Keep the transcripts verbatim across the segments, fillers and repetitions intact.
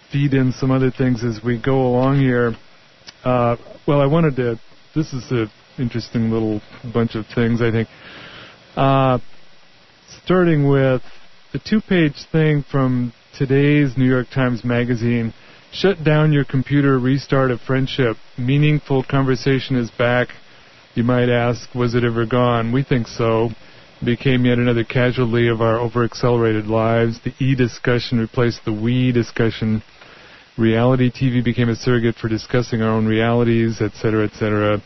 feed in some other things as we go along here. Uh, well, I wanted to, this is an interesting little bunch of things, I think. Uh, starting with the two-page thing from today's New York Times Magazine, shut down your computer, restart a friendship. Meaningful conversation is back. You might ask, was it ever gone? We think so. Became yet another casualty of our over-accelerated lives. The E-discussion replaced the we discussion. Reality T V became a surrogate for discussing our own realities, et cetera, et cetera.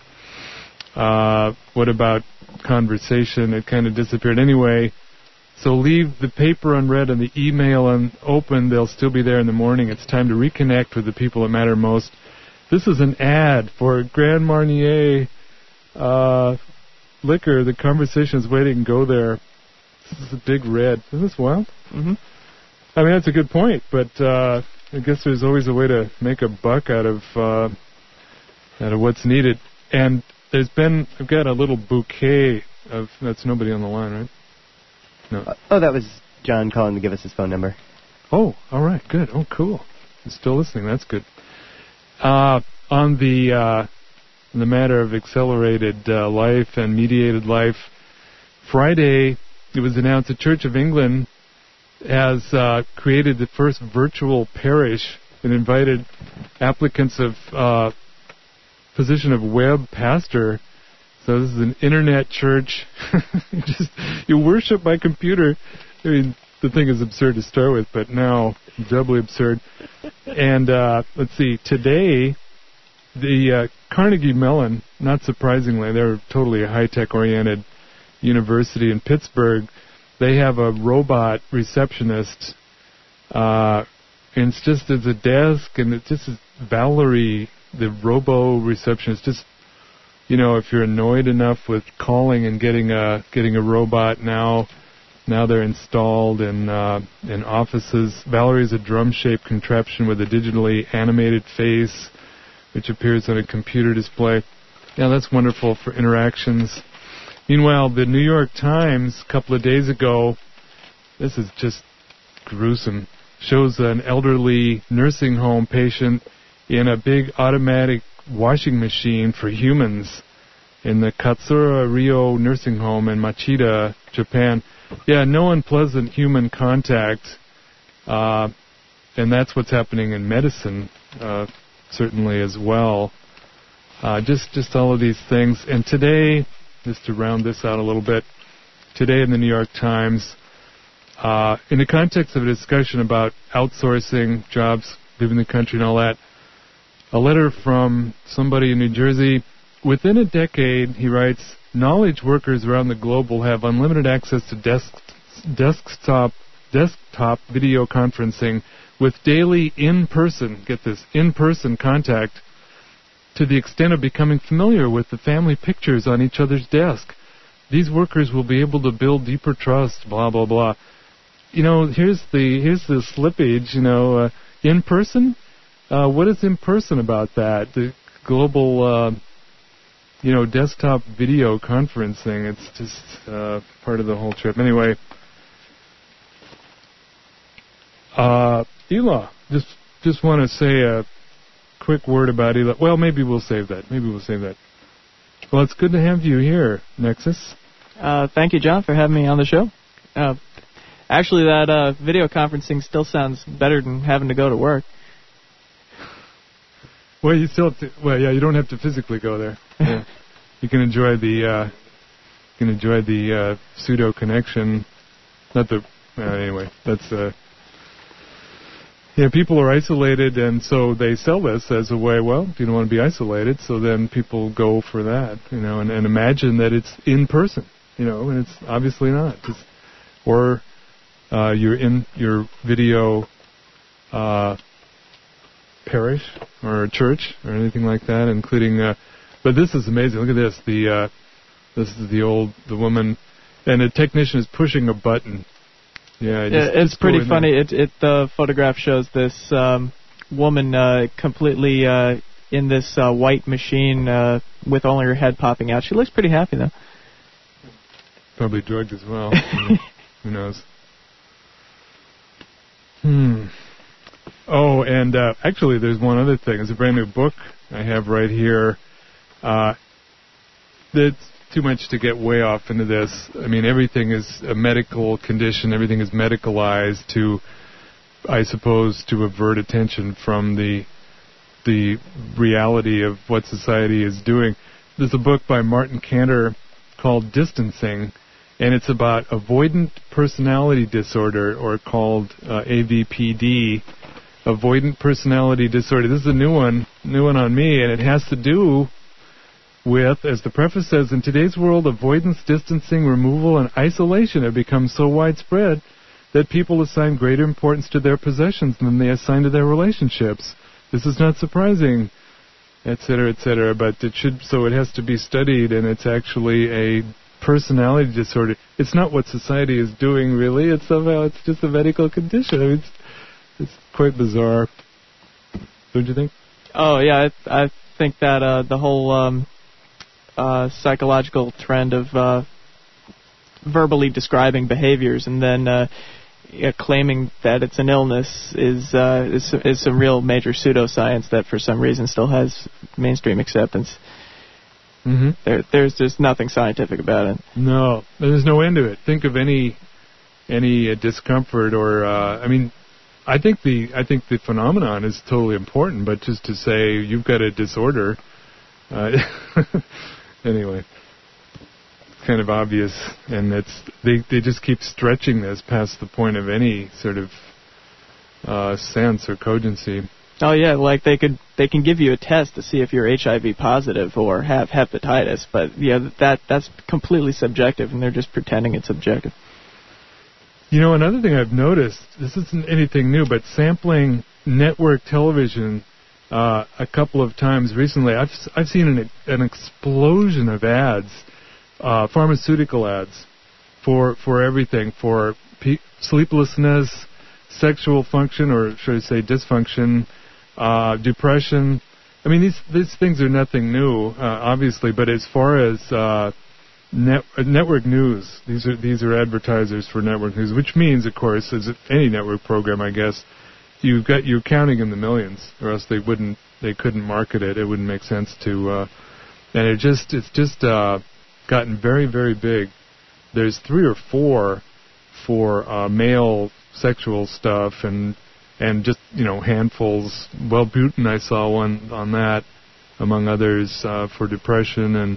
Uh, what about conversation? It kind of disappeared anyway. So leave the paper unread and the email unopened. They'll still be there in the morning. It's time to reconnect with the people that matter most. This is an ad for Grand Marnier uh, liquor. The conversation is waiting. Go there. This is a big red. Isn't this wild? Mm-hmm. I mean, that's a good point, but uh, I guess there's always a way to make a buck out of uh, out of what's needed. And there's been, I've got a little bouquet of, that's nobody on the line, right? No. Uh, oh, that was John calling to give us his phone number. Oh, all right, good. Oh, cool. You're still listening. That's good. Uh, on the uh, on the matter of accelerated uh, life and mediated life, Friday it was announced the Church of England has uh, created the first virtual parish and invited applicants of uh, position of web pastor. So this is an internet church. you just you worship by computer. I mean, the thing is absurd to start with, but now doubly absurd. And uh, let's see, today the uh, Carnegie Mellon, not surprisingly, they're totally a high-tech oriented university in Pittsburgh. They have a robot receptionist, uh, and it's just as a desk, and it's just Valerie, the robo receptionist, just. You know, if you're annoyed enough with calling and getting a getting a robot now, now they're installed in uh, in offices. Valerie's a drum-shaped contraption with a digitally animated face, which appears on a computer display. Yeah, that's wonderful for interactions. Meanwhile, the New York Times a couple of days ago, this is just gruesome, shows an elderly nursing home patient in a big automatic washing machine for humans in the Katsura Ryo nursing home in Machida, Japan. Yeah, no unpleasant human contact, uh, and that's what's happening in medicine, uh, certainly as well. Uh, just, just all of these things. And today, just to round this out a little bit, today in the New York Times, uh, in the context of a discussion about outsourcing jobs, leaving the country and all that, a letter from somebody in New Jersey. Within a decade, he writes, knowledge workers around the globe will have unlimited access to desk, desktop, desktop video conferencing with daily in-person, get this, in-person contact to the extent of becoming familiar with the family pictures on each other's desk. These workers will be able to build deeper trust, blah, blah, blah. You know, here's the, here's the slippage, you know, uh, in-person? Uh, what is in-person about that? The global, uh, you know, desktop video conferencing, it's just uh, part of the whole trip. Anyway, uh, Ela, just just want to say a quick word about Ela. Well, maybe we'll save that. Maybe we'll save that. Well, it's good to have you here, Nexus. Uh, thank you, John, for having me on the show. Uh, actually, that uh, video conferencing still sounds better than having to go to work. Well, you still have to, well, yeah, you don't have to physically go there. Yeah. You can enjoy the uh, you can enjoy the uh, pseudo connection. Not the uh, anyway. That's uh, yeah. People are isolated, and so they sell this as a way. Well, you don't want to be isolated, so then people go for that, you know, and, and imagine that it's in person, you know, and it's obviously not. It's, or uh, you're in your video. Uh, parish or church or anything like that, including. Uh, but this is amazing. Look at this. The uh, this is the old the woman, and a technician is pushing a button. Yeah, yeah it's pretty funny. It it the photograph shows this um, woman uh, completely uh, in this uh, white machine uh, with only her head popping out. She looks pretty happy though. Probably drugged as well. Who knows? Hmm. Oh, and uh, actually, there's one other thing. It's a brand new book I have right here. Uh, it's too much to get way off into this. I mean, everything is a medical condition. Everything is medicalized to, I suppose, to avert attention from the the reality of what society is doing. There's a book by Martin Cantor called Distancing, and it's about avoidant personality disorder, or called uh, A V P D, avoidant personality disorder. This is a new one, new one on me, and it has to do with, as the preface says, in today's world, avoidance, distancing, removal, and isolation have become so widespread that people assign greater importance to their possessions than they assign to their relationships. This is not surprising, et cetera, et cetera, but it should, so it has to be studied, and it's actually a personality disorder. It's not what society is doing, really. It's somehow, it's just a medical condition. I mean, it's, it's quite bizarre. Don't you think? Oh, yeah, I, I think that uh, the whole um, uh, psychological trend of uh, verbally describing behaviors and then uh, uh, claiming that it's an illness is, uh, is is some real major pseudoscience that for some reason still has mainstream acceptance. Mm-hmm. There, there's just nothing scientific about it. No, there's no end to it. Think of any any uh, discomfort or uh, I mean, I think the I think the phenomenon is totally important, but just to say you've got a disorder, uh, anyway, it's kind of obvious, and it's they they just keep stretching this past the point of any sort of uh, sense or cogency. Oh yeah, like they could they can give you a test to see if you're H I V positive or have hepatitis, but yeah, that that's completely subjective, and they're just pretending it's objective. You know, another thing I've noticed, this isn't anything new, but sampling network television uh, a couple of times recently, I've I've seen an an explosion of ads, uh, pharmaceutical ads, for for everything, for pe- sleeplessness, sexual function, or should I say dysfunction, uh, depression. I mean, these these things are nothing new, uh, obviously, but as far as uh, net, uh, network news, these are these are advertisers for network news, which means, of course, as any network program, I guess, you've got you're counting in the millions, or else they wouldn't they couldn't market it. It wouldn't make sense to, uh, and it just it's just uh, gotten very very big. There's three or four for uh, male sexual stuff, and and just, you know, handfuls. Wellbutrin, I saw one on that, among others, uh, for depression and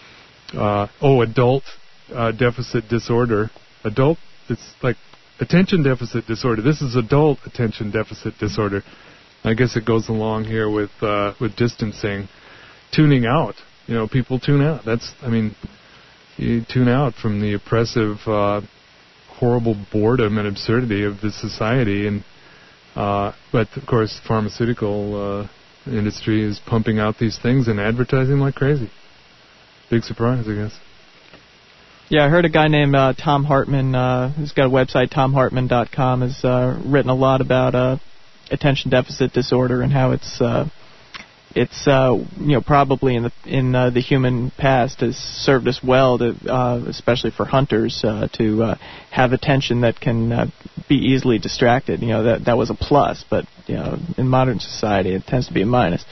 uh, oh, adult uh, deficit disorder. Adult, it's like attention deficit disorder. This is adult attention deficit disorder. I guess it goes along here with uh, with distancing, tuning out. You know, people tune out. That's, I mean, you tune out from the oppressive, uh, horrible boredom and absurdity of the society, and uh, but of course, the pharmaceutical uh, industry is pumping out these things and advertising like crazy. Big surprise, I guess. Yeah, I heard a guy named uh, Tom Hartman, uh, who's got a website, tom hartman dot com, has uh, written a lot about uh, attention deficit disorder and how it's uh, it's uh, you know probably in the in uh, the human past has served us well, to uh, especially for hunters, uh, to uh, have attention that can uh, be easily distracted. You know, that that was a plus, but you know, in modern society it tends to be a minus.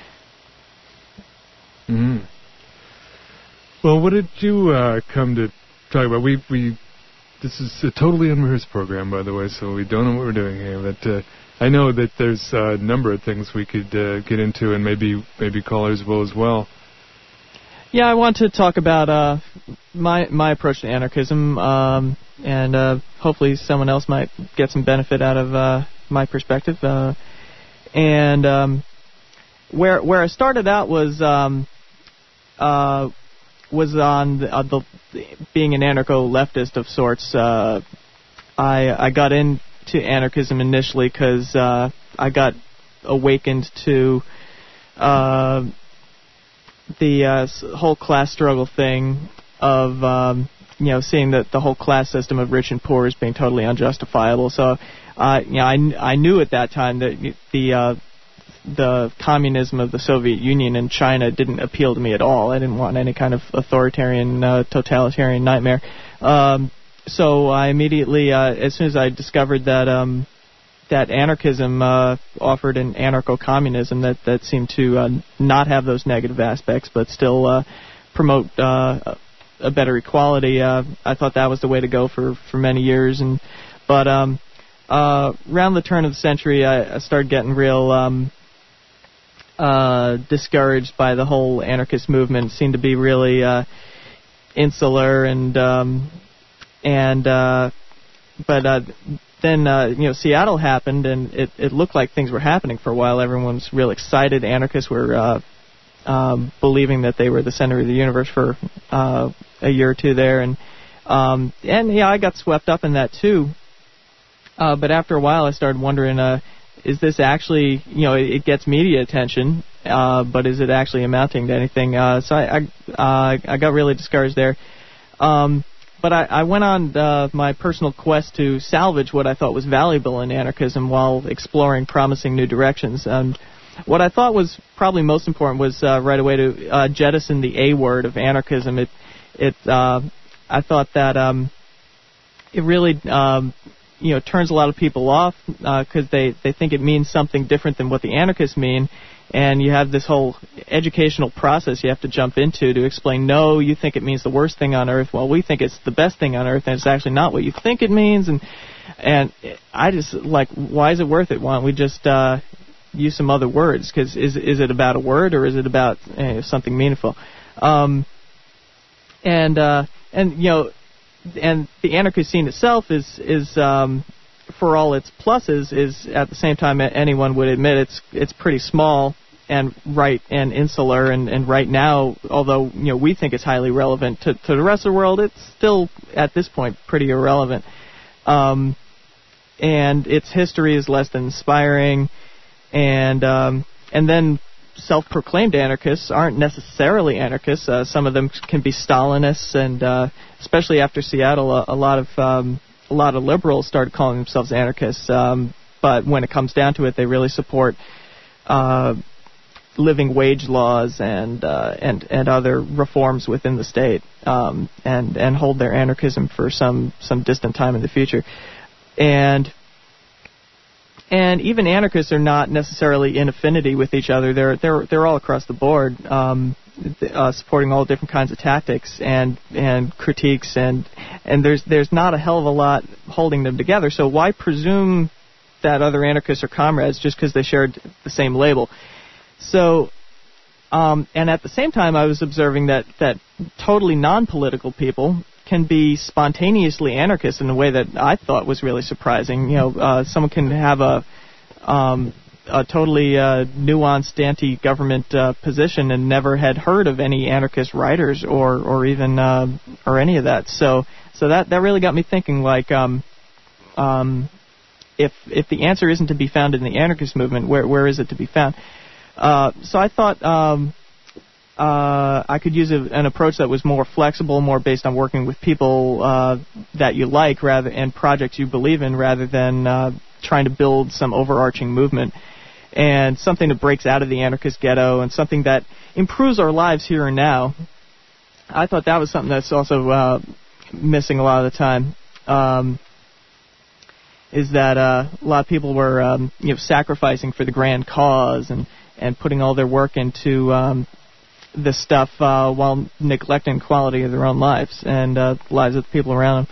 Mm-hmm. Well, what did you uh, come to talk about? We we this is a totally unrehearsed program, by the way, so we don't know what we're doing here, but. Uh, I know that there's a number of things we could uh, get into, and maybe maybe callers will as well. Yeah, I want to talk about uh, my my approach to anarchism, um, and uh, hopefully someone else might get some benefit out of uh, my perspective. Uh, and um, where where I started out was um, uh, was on the, uh, the being an anarcho-leftist of sorts. Uh, I I got in. to anarchism initially because uh, I got awakened to uh, the uh, whole class struggle thing of um, you know seeing that the whole class system of rich and poor is being totally unjustifiable. So uh, you know I, I knew at that time that the uh, the communism of the Soviet Union and China didn't appeal to me at all. I didn't want any kind of authoritarian, uh, totalitarian nightmare. Um, So I immediately, uh, as soon as I discovered that um, that anarchism uh, offered an anarcho-communism that, that seemed to uh, not have those negative aspects, but still uh, promote uh, a better equality. Uh, I thought that was the way to go for, for many years. And but um, uh, around the turn of the century, I, I started getting real um, uh, discouraged by the whole anarchist movement. It seemed to be really uh, insular and um, and uh, but. Uh, Then, uh, you know, Seattle happened, and it, it looked like things were happening for a while. Everyone was real excited. Anarchists were uh, um, believing that they were the center of the universe for uh, a year or two there. And, um, and yeah, I got swept up in that, too. Uh, but after a while, I started wondering, uh, is this actually, you know, it, it gets media attention, uh, but is it actually amounting to anything? Uh, so I, I, uh, I got really discouraged there. Um But I, I went on uh, my personal quest to salvage what I thought was valuable in anarchism while exploring promising new directions. And what I thought was probably most important was uh, right away to uh, jettison the A word of anarchism. It, it, uh, I thought that um, it really, um, you know, turns a lot of people off because uh, they they think it means something different than what the anarchists mean. And you have this whole educational process you have to jump into to explain, no, you think it means the worst thing on earth, well, we think it's the best thing on earth, and it's actually not what you think it means. And and I just, like, why is it worth it? Why don't we just uh, use some other words? Because is, is it about a word, or is it about eh, something meaningful? Um, and, uh, and, you know, and the anarchist scene itself is, is um, for all its pluses, is at the same time anyone would admit it's it's pretty small and right and insular, and, and right now, although you know we think it's highly relevant to, to the rest of the world, it's still at this point pretty irrelevant. Um, and its history is less than inspiring, and um, and then self-proclaimed anarchists aren't necessarily anarchists. Uh, some of them can be Stalinists, and uh, especially after Seattle, a, a lot of um, a lot of liberals started calling themselves anarchists. Um, but when it comes down to it, they really support uh, living wage laws and uh, and and other reforms within the state, um, and and hold their anarchism for some some distant time in the future. And and even anarchists are not necessarily in affinity with each other. They're they're they're all across the board, um, uh, supporting all different kinds of tactics and and critiques, and and there's there's not a hell of a lot holding them together. So why presume that other anarchists are comrades just because they shared the same label? So, um, and at the same time, I was observing that that totally non-political people can be spontaneously anarchists in a way that I thought was really surprising. You know, uh, someone can have a um, a totally uh, nuanced anti-government uh, position and never had heard of any anarchist writers or or even uh, or any of that. So so that that really got me thinking. Like, um, um, if if the answer isn't to be found in the anarchist movement, where where is it to be found? Uh, so I thought um, uh, I could use a, an approach that was more flexible, more based on working with people uh, that you like, rather and projects you believe in, rather than uh, trying to build some overarching movement, and something that breaks out of the anarchist ghetto and something that improves our lives here and now. I thought that was something that's also uh, missing a lot of the time. Um, is that uh, a lot of people were um, you know sacrificing for the grand cause and and putting all their work into um, this stuff uh, while neglecting the quality of their own lives and uh, lives of the people around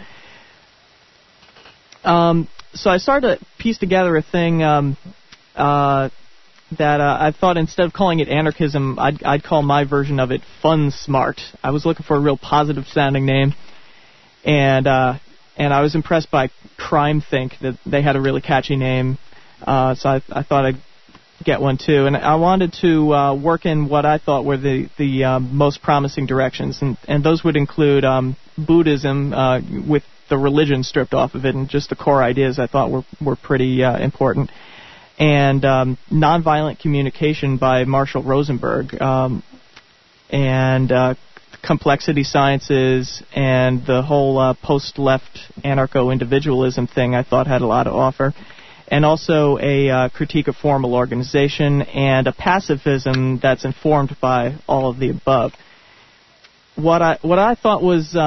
them. Um, so I started to piece together a thing um, uh, that uh, I thought instead of calling it anarchism, I'd, I'd call my version of it Fun Smart. I was looking for a real positive-sounding name, and uh, and I was impressed by Crime Think, that they had a really catchy name, uh, so I, I thought I'd get one too. And I wanted to uh, work in what I thought were the, the um, most promising directions, and, and those would include um, Buddhism uh, with the religion stripped off of it, and just the core ideas I thought were, were pretty uh, important, and um, nonviolent communication by Marshall Rosenberg, um, and uh, complexity sciences, and the whole uh, post-left anarcho-individualism thing I thought had a lot to offer, and also a uh, critique of formal organization and a pacifism that's informed by all of the above. What I what I thought was um,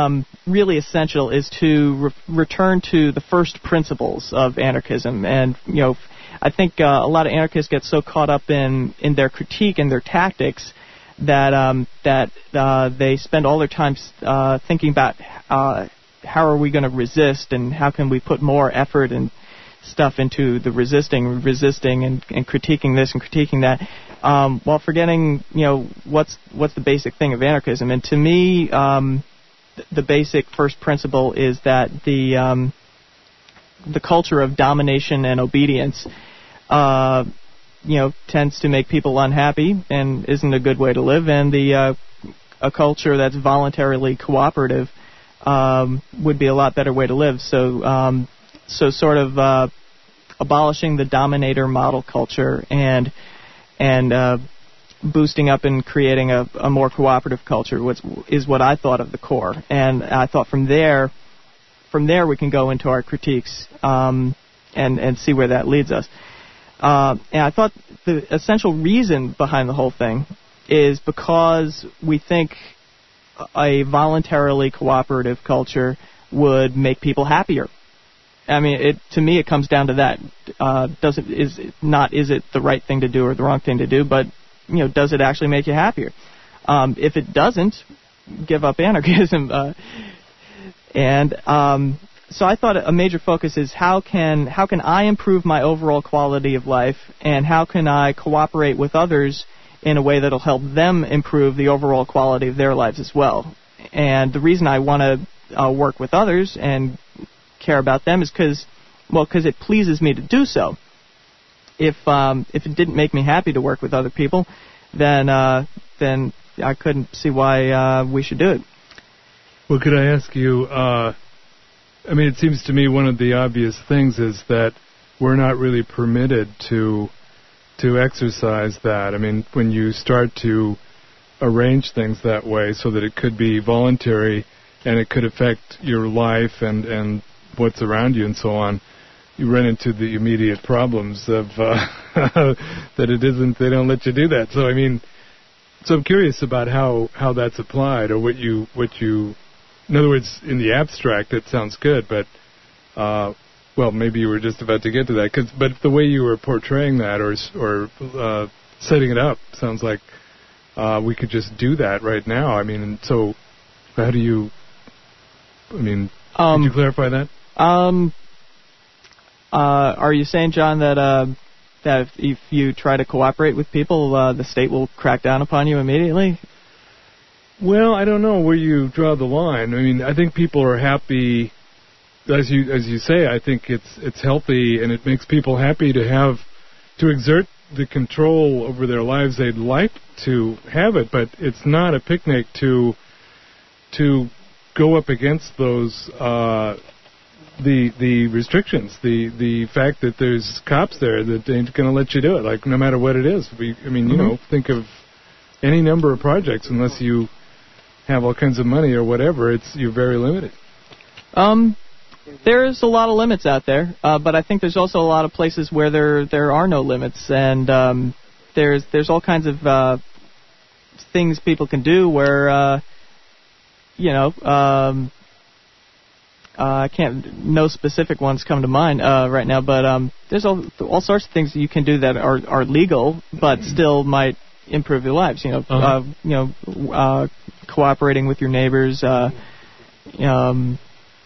really essential is to re- return to the first principles of anarchism. And, you know, I think uh, a lot of anarchists get so caught up in, in their critique and their tactics that um, that uh, they spend all their time uh, thinking about uh, how are we going to resist and how can we put more effort and stuff into the resisting, resisting and, and critiquing this and critiquing that, um, while forgetting, you know, what's what's the basic thing of anarchism. And to me, um, th- the basic first principle is that the um, the culture of domination and obedience, uh, you know, tends to make people unhappy and isn't a good way to live. And the uh, a culture that's voluntarily cooperative um, would be a lot better way to live. So. Um, So sort of uh, abolishing the dominator model culture and and uh, boosting up and creating a, a more cooperative culture was, is what I thought of the core. And I thought from there, from there we can go into our critiques um, and and see where that leads us. Uh, and I thought the essential reason behind the whole thing is because we think a voluntarily cooperative culture would make people happier. I mean, it, to me, it comes down to that. Uh, does it, is it not, is it the right thing to do or the wrong thing to do? But, you know, does it actually make you happier? Um, if it doesn't, give up anarchism. Uh, and um, so I thought a major focus is how can how can I improve my overall quality of life, and how can I cooperate with others in a way that'll help them improve the overall quality of their lives as well. And the reason I want to uh, work with others and care about them is because, well, because it pleases me to do so. If um, if it didn't make me happy to work with other people, then uh, then I couldn't see why uh, we should do it. Well, could I ask you? Uh, I mean, it seems to me one of the obvious things is that we're not really permitted to to exercise that. I mean, when you start to arrange things that way so that it could be voluntary and it could affect your life and and what's around you and so on, you run into the immediate problems of uh, that it isn't, they don't let you do that. So I mean, so I'm curious about how, how that's applied, or what you, what you, in other words, in the abstract it sounds good, but, uh, well, maybe you were just about to get to that, 'cause, but the way you were portraying that or, or uh, setting it up sounds like uh, we could just do that right now. I mean, so how do you, I mean, um, could you clarify that? Um, uh, are you saying, John, that uh, that if, if you try to cooperate with people, uh, the state will crack down upon you immediately? Well, I don't know where you draw the line. I mean, I think people are happy, as you as you say. I think it's it's healthy and it makes people happy to have to exert the control over their lives they'd like to have it, but it's not a picnic to to go up against those. Uh, The the restrictions, the the fact that there's cops there that ain't going to let you do it, like no matter what it is. We, I mean, you mm-hmm. know, think of any number of projects. Unless you have all kinds of money or whatever, it's you're very limited. Um, there's a lot of limits out there, uh, but I think there's also a lot of places where there there are no limits, and um, there's there's all kinds of uh, things people can do where, uh, you know. Um, Uh, I can't, no specific ones come to mind uh, right now, but um, there's all all sorts of things that you can do that are, are legal, but still might improve your lives. You know, uh-huh. uh, you know, uh, cooperating with your neighbors. Uh, um,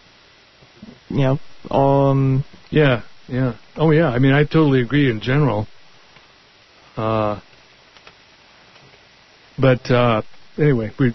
you know, um. Yeah, yeah. Oh, yeah. I mean, I totally agree in general. Uh, but uh, anyway, we.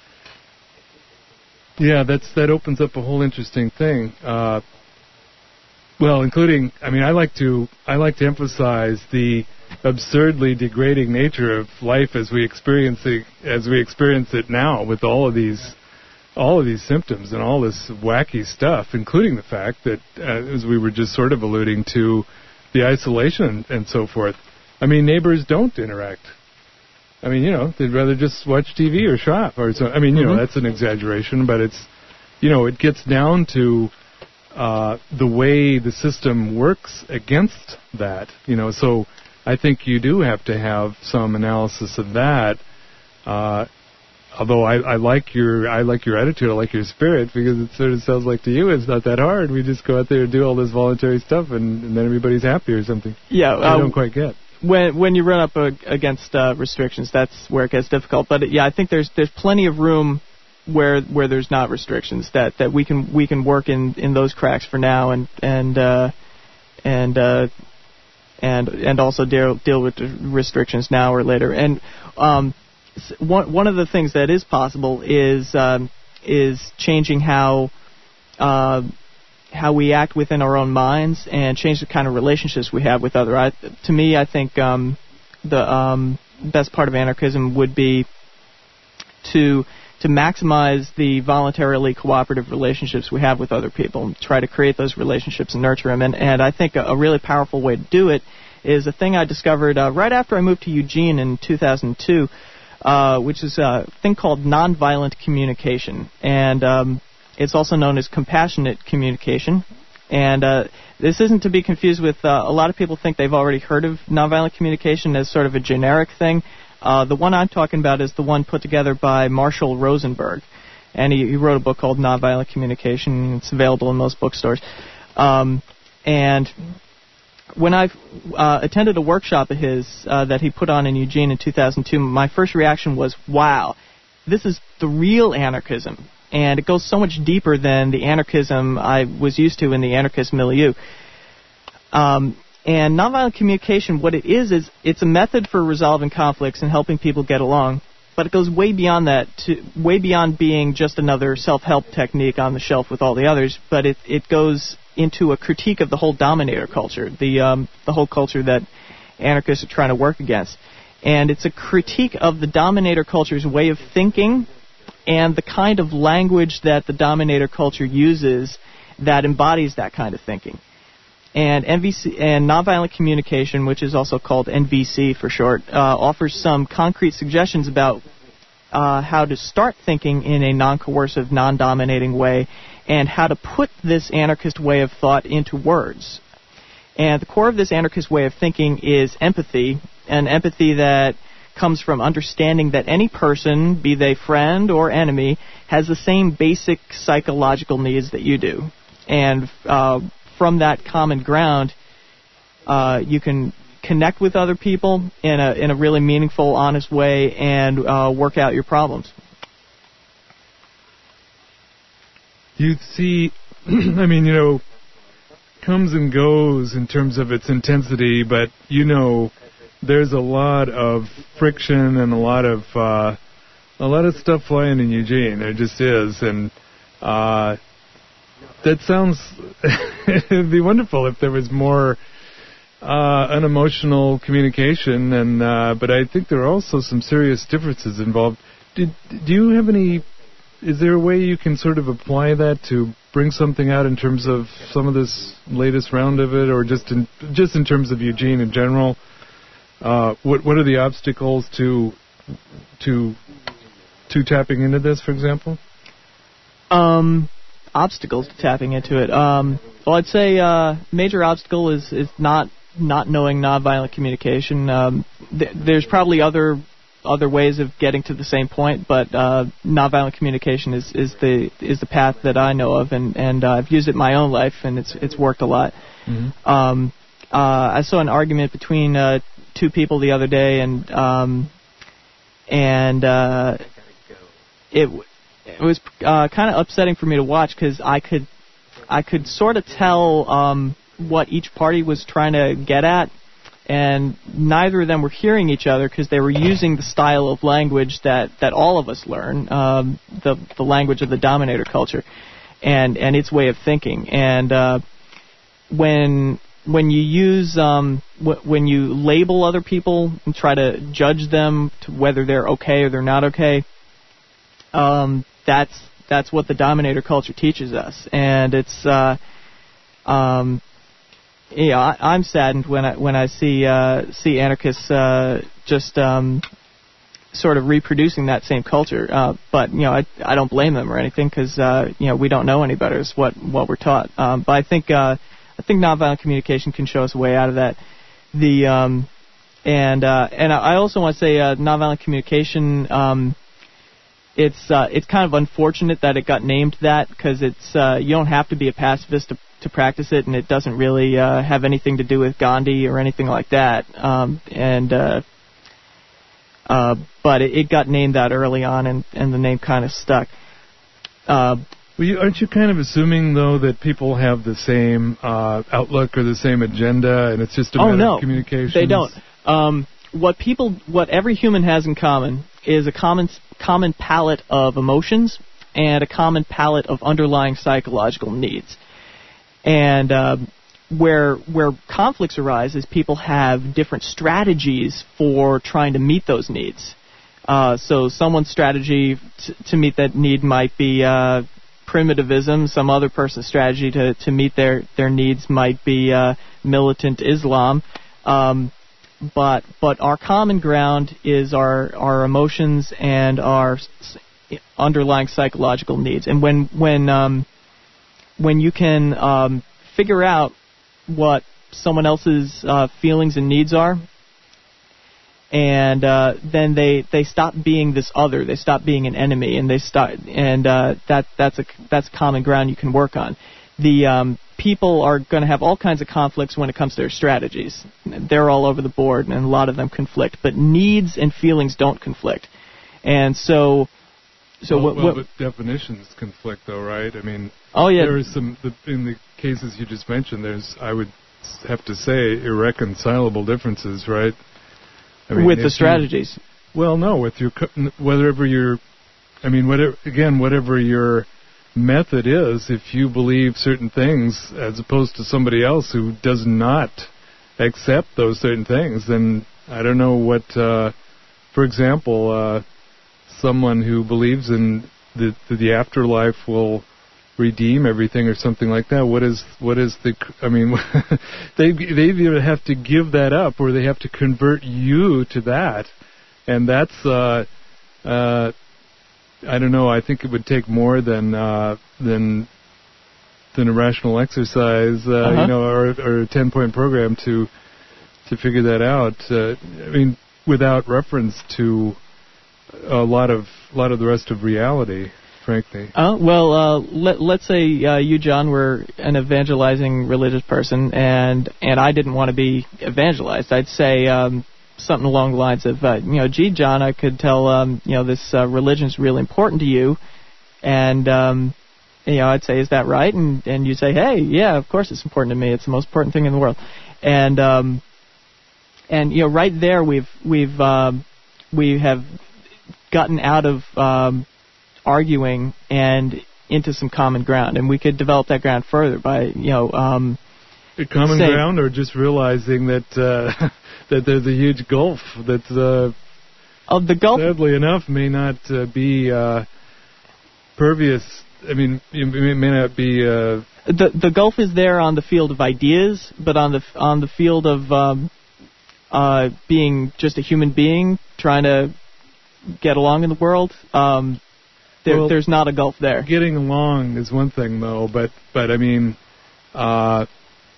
Yeah, that's that opens up a whole interesting thing. Uh, well, including, I mean, I like to I like to emphasize the absurdly degrading nature of life as we experience it, as we experience it now, with all of these all of these symptoms and all this wacky stuff, including the fact that, uh, as we were just sort of alluding to, the isolation and so forth. I mean, neighbors don't interact. I mean, you know, they'd rather just watch T V or shop or so. I mean, you mm-hmm. know, that's an exaggeration, but it's, you know, it gets down to uh, the way the system works against that. You know, so I think you do have to have some analysis of that. Uh, although I, I like your I like your attitude, I like your spirit, because it sort of sounds like to you it's not that hard. We just go out there and do all this voluntary stuff, and, and then everybody's happy or something. Yeah, I uh, don't quite get. When when you run up uh, against uh, restrictions, that's where it gets difficult. But yeah, I think there's there's plenty of room where where there's not restrictions that, that we can we can work in, in those cracks for now, and and uh, and uh, and and also deal deal with the restrictions now or later. And um, one one of the things that is possible is um, is changing how. Uh, how we act within our own minds and change the kind of relationships we have with other. I, to me, I think um, the um, best part of anarchism would be to to maximize the voluntarily cooperative relationships we have with other people, and try to create those relationships and nurture them. And, and I think a, a really powerful way to do it is a thing I discovered uh, right after I moved to Eugene in two thousand two, uh, which is a thing called nonviolent communication. And um, it's also known as compassionate communication, and uh, this isn't to be confused with, uh, a lot of people think they've already heard of nonviolent communication as sort of a generic thing. Uh, the one I'm talking about is the one put together by Marshall Rosenberg, and he, he wrote a book called Nonviolent Communication. It's available in most bookstores. Um, and when I uh, attended a workshop of his uh, that he put on in Eugene in two thousand two, my first reaction was, wow, this is the real anarchism. And it goes so much deeper than the anarchism I was used to in the anarchist milieu. Um, and nonviolent communication, what it is, is it's a method for resolving conflicts and helping people get along. But it goes way beyond that, to way beyond being just another self-help technique on the shelf with all the others. But it, it goes into a critique of the whole dominator culture, the um, the whole culture that anarchists are trying to work against. And it's a critique of the dominator culture's way of thinking and the kind of language that the dominator culture uses that embodies that kind of thinking. And N V C and nonviolent communication, which is also called N V C for short, uh, offers some concrete suggestions about uh, how to start thinking in a non-coercive, non-dominating way, and how to put this anarchist way of thought into words. And the core of this anarchist way of thinking is empathy, an empathy that comes from understanding that any person, be they friend or enemy, has the same basic psychological needs that you do. And uh, from that common ground, uh, you can connect with other people in a in a really meaningful, honest way and uh, work out your problems. You see, I mean, you know, comes and goes in terms of its intensity, but you know, there's a lot of friction and a lot of uh, a lot of stuff flying in Eugene. There just is, and uh, that sounds. It'd be wonderful if there was more uh, unemotional communication, and uh, but I think there are also some serious differences involved. Did do you have any? Is there a way you can sort of apply that to bring something out in terms of some of this latest round of it, or just in just in terms of Eugene in general? Uh, what what are the obstacles to to to tapping into this, for example? Um, obstacles to tapping into it. Um, well, I'd say uh, major obstacle is, is not not knowing nonviolent communication. Um, th- there's probably other other ways of getting to the same point, but uh, nonviolent communication is, is the is the path that I know of, and and uh, I've used it in my own life, and it's it's worked a lot. Mm-hmm. Um, uh, I saw an argument between uh, two people the other day, and um, and uh, it it was uh, kind of upsetting for me to watch because I could I could sort of tell um, what each party was trying to get at, and neither of them were hearing each other because they were using the style of language that, that all of us learn, um, the the language of the dominator culture, and and its way of thinking. And uh, when when you use um, w- when you label other people and try to judge them to whether they're okay or they're not okay, um, that's that's what the dominator culture teaches us, and it's uh, um, yeah, I, I'm saddened when I when I see uh, see anarchists uh, just um, sort of reproducing that same culture. Uh, but you know, I I don't blame them or anything because uh, you know we don't know any better. Is what what we're taught. Um, but I think uh, I think nonviolent communication can show us a way out of that. The um, and uh, and I also want to say uh, nonviolent communication. Um, it's uh, it's kind of unfortunate that it got named that, because it's uh, you don't have to be a pacifist to to practice it, and it doesn't really uh, have anything to do with Gandhi or anything like that. Um, and uh, uh, but it, it got named that early on, and, and the name kind of stuck. Uh, well, you, aren't you kind of assuming, though, that people have the same uh, outlook or the same agenda, and it's just a oh, matter no, of communication? They don't. Um, what people, what every human has in common is a common common palette of emotions and a common palette of underlying psychological needs. And uh, where where conflicts arise is people have different strategies for trying to meet those needs. Uh, so someone's strategy t- to meet that need might be uh, primitivism. Some other person's strategy to, to meet their, their needs might be uh, militant Islam. Um, but but our common ground is our our emotions and our s- underlying psychological needs. And when when um, when you can um, figure out what someone else's uh, feelings and needs are, and uh, then they, they stop being this other, they stop being an enemy, and they start, and uh, that that's a that's common ground you can work on. The um, people are going to have all kinds of conflicts when it comes to their strategies. They're all over the board, and a lot of them conflict. But needs and feelings don't conflict, and so. So well, what, well what, but definitions conflict, though, right? I mean, oh yeah, there is some the, in the cases you just mentioned. There's, I would have to say, irreconcilable differences, right? I mean, with the strategies. You, well, no, with your whatever your, I mean, whatever again, whatever your method is, if you believe certain things as opposed to somebody else who does not accept those certain things, then I don't know what. Uh, for example. Uh, someone who believes in the, the the afterlife will redeem everything or something like that. What is what is the? I mean, they they either have to give that up or they have to convert you to that, and that's uh, uh, I don't know. I think it would take more than uh, than than a rational exercise, uh, uh-huh. you know, or, or a ten-point program to to figure that out. Uh, I mean, without reference to a lot of a lot of the rest of reality, frankly. Uh, well, uh, let, let's say uh, you, John, were an evangelizing religious person, and and I didn't want to be evangelized. I'd say um, something along the lines of, uh, you know, gee, John, I could tell, um, you know, this uh, religion's really important to you, and um, you know, I'd say, is that right? And and you'd say, hey, yeah, of course it's important to me. It's the most important thing in the world, and um, and you know, right there, we've we've um, we have gotten out of um, arguing and into some common ground, and we could develop that ground further by, you know, um, a common say, ground, or just realizing that uh, that there's a huge gulf that, uh, oh, the gulf, sadly enough, may not uh, be uh, pervious. I mean, it may not be. Uh, the the gulf is there on the field of ideas, but on the on the field of um, uh, being just a human being trying to get along in the world, um, there, well, there's not a gulf there. Getting along is one thing, though, but but I mean, uh,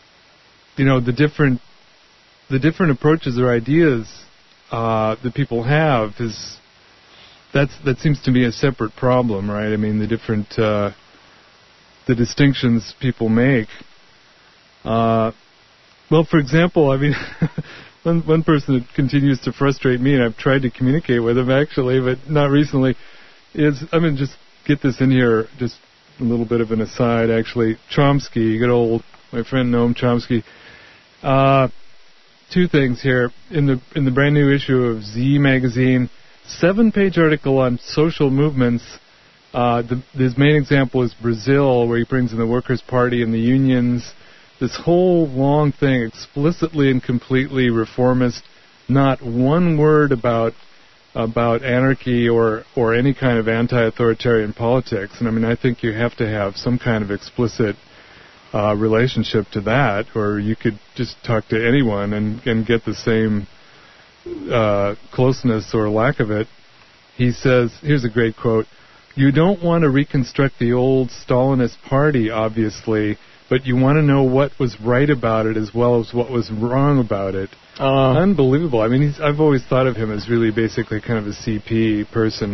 you know, the different the different approaches or ideas uh, that people have is that's that seems to be a separate problem, right? I mean, the different uh, the distinctions people make. Uh, well, for example, I mean. One, one person that continues to frustrate me, and I've tried to communicate with him actually, but not recently, is, I'm going to just get this in here, just a little bit of an aside actually. Chomsky, good old, my friend Noam Chomsky. Uh, two things here. In the in the brand new issue of Z magazine, seven-page article on social movements. Uh, the, his main example is Brazil, where he brings in the Workers' Party and the unions. This whole long thing, explicitly and completely reformist, not one word about about anarchy or, or any kind of anti-authoritarian politics. And I mean, I think you have to have some kind of explicit uh, relationship to that, or you could just talk to anyone and, and get the same uh, closeness or lack of it. He says, here's a great quote, "You don't want to reconstruct the old Stalinist party, obviously, but you want to know what was right about it as well as what was wrong about it." Uh, Unbelievable. I mean, he's, I've always thought of him as really basically kind of a C P person.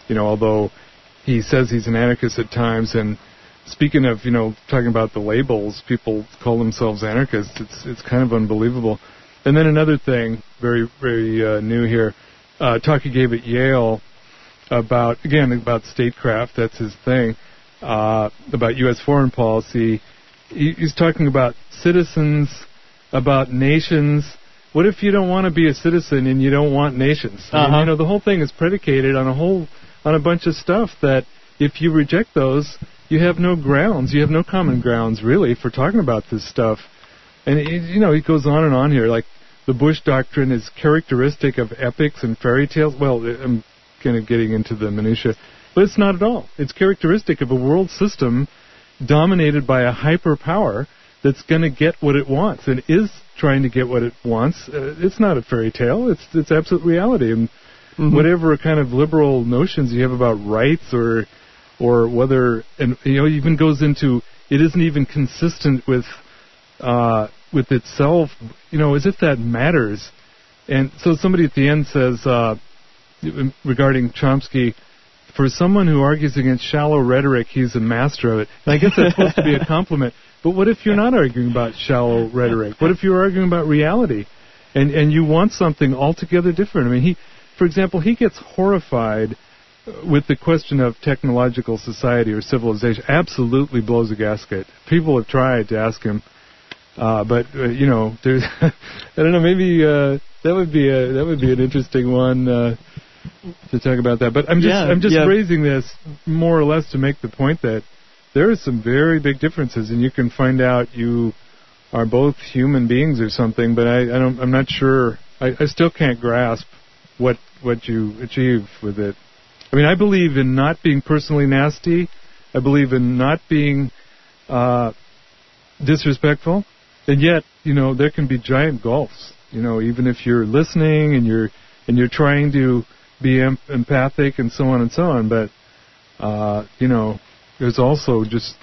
you know, although he says he's an anarchist at times. And speaking of, you know, talking about the labels, people call themselves anarchists. It's it's kind of unbelievable. And then another thing, very, very uh, new here, uh, talk he gave at Yale about, again, about statecraft, that's his thing, uh, about U S foreign policy. He, he's talking about citizens, about nations. What if you don't want to be a citizen and you don't want nations? I mean, uh-huh. you know, the whole thing is predicated on a whole, on a bunch of stuff that if you reject those, you have no grounds, you have no common grounds, really, for talking about this stuff. And, it, you know, he goes on and on here, like the Bush Doctrine is characteristic of epics and fairy tales. Well, I'm kind of getting into the minutia, but it's not at all. It's characteristic of a world system dominated by a hyperpower that's going to get what it wants and is trying to get what it wants. Uh, it's not a fairy tale. It's it's absolute reality. And mm-hmm. whatever kind of liberal notions you have about rights or or whether, and you know, even goes into, it isn't even consistent with uh, with itself, you know, as if that matters. And so somebody at the end says, uh, regarding Chomsky, for someone who argues against shallow rhetoric, he's a master of it. And I guess that's supposed to be a compliment. But what if you're not arguing about shallow rhetoric? What if you're arguing about reality? And and you want something altogether different? I mean, he, for example, he gets horrified with the question of technological society or civilization. Absolutely blows a gasket. People have tried to ask him, uh, but uh, you know, there's I don't know. Maybe uh, that would be a that would be an interesting one uh, to talk about that. But I'm just yeah, I'm just yeah. raising this more or less to make the point that there are some very big differences, and you can find out you are both human beings or something. But I, I don't. I'm not sure. I, I still can't grasp what what you achieve with it. I mean, I believe in not being personally nasty. I believe in not being uh, disrespectful. And yet, you know, there can be giant gulfs. You know, even if you're listening and you're and you're trying to be em- empathic and so on and so on. But uh, you know, there's also just,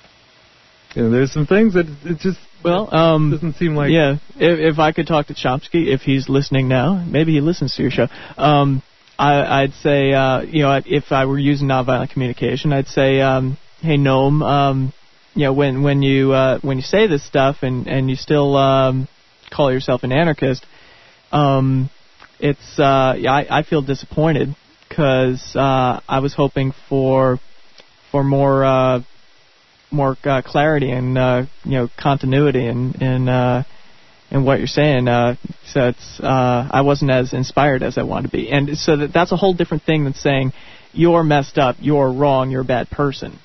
you know, there's some things that it just well um, doesn't seem like. Yeah, if, if I could talk to Chomsky, if he's listening now, maybe he listens to your show. Um, I, I'd say, uh, you know, if I were using nonviolent communication, I'd say, um, hey, Noam, um, you know, when when you uh, when you say this stuff and, and you still um, call yourself an anarchist, um, it's uh, yeah, I, I feel disappointed because uh, I was hoping for for more uh, more uh, clarity and uh, you know continuity and and. Uh, And what you're saying, uh, so it's uh, I wasn't as inspired as I wanted to be, and so that that's a whole different thing than saying you're messed up, you're wrong, you're a bad person,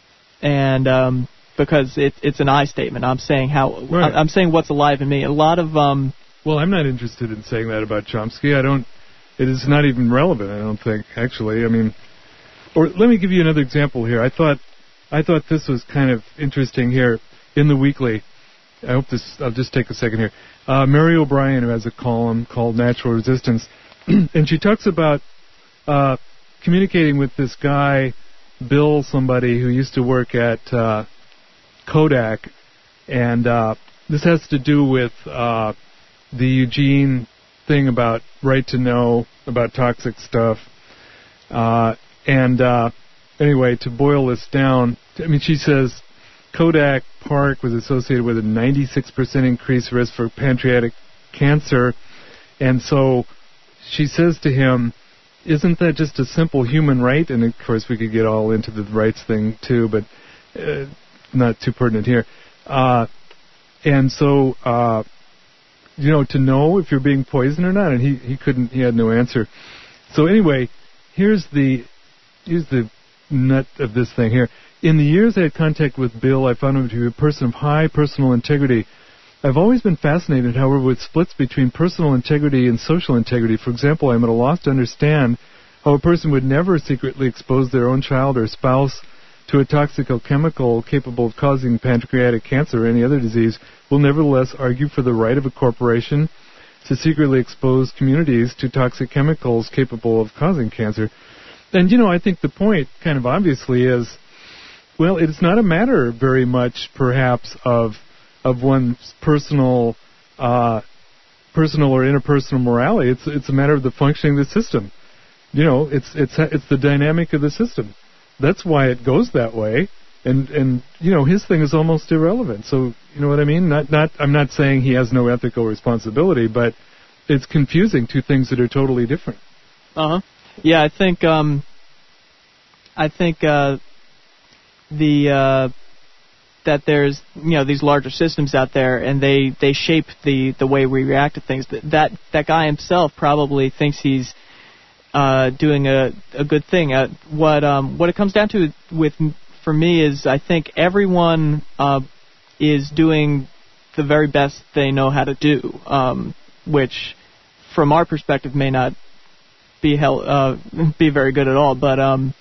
and um, because it, it's an I statement. I'm saying how right. I'm saying what's alive in me. A lot of um. Well, I'm not interested in saying that about Chomsky. I don't. It is not even relevant. I don't think actually. I mean, or let me give you another example here. I thought I thought this was kind of interesting here in the Weekly. I hope this, I'll just take a second here. Uh, Mary O'Brien, who has a column called Natural Resistance, and she talks about uh, communicating with this guy, Bill somebody, who used to work at uh, Kodak, and uh, this has to do with uh, the Eugene thing about right to know, about toxic stuff. Uh, and uh, anyway, to boil this down, I mean, she says, Kodak Park was associated with a ninety-six percent increased risk for pancreatic cancer. And so she says to him, isn't that just a simple human right? And of course we could get all into the rights thing too, but uh, not too pertinent here. Uh, and so, uh, you know, to know if you're being poisoned or not, and he, he couldn't, he had no answer. So anyway, here's the, here's the nut of this thing here. In the years I had contact with Bill, I found him to be a person of high personal integrity. I've always been fascinated, however, with splits between personal integrity and social integrity. For example, I'm at a loss to understand how a person would never secretly expose their own child or spouse to a toxic chemical capable of causing pancreatic cancer or any other disease, will nevertheless argue for the right of a corporation to secretly expose communities to toxic chemicals capable of causing cancer. And, you know, I think the point, kind of obviously, is, well, it's not a matter very much, perhaps, of of one's personal, uh, personal or interpersonal morality. It's it's a matter of the functioning of the system. you know, it's it's it's the dynamic of the system. That's why it goes that way. And and you know, his thing is almost irrelevant. So you know what I mean? Not not I'm not saying he has no ethical responsibility, but it's confusing two things that are totally different. Uh huh. Yeah, I think um, I think uh, the uh, that there's you know these larger systems out there, and they, they shape the, the way we react to things. That that guy himself probably thinks he's uh, doing a a good thing. Uh, what um what it comes down to with for me is I think everyone uh, is doing the very best they know how to do, um, which from our perspective may not be hell, uh, be very good at all. But um,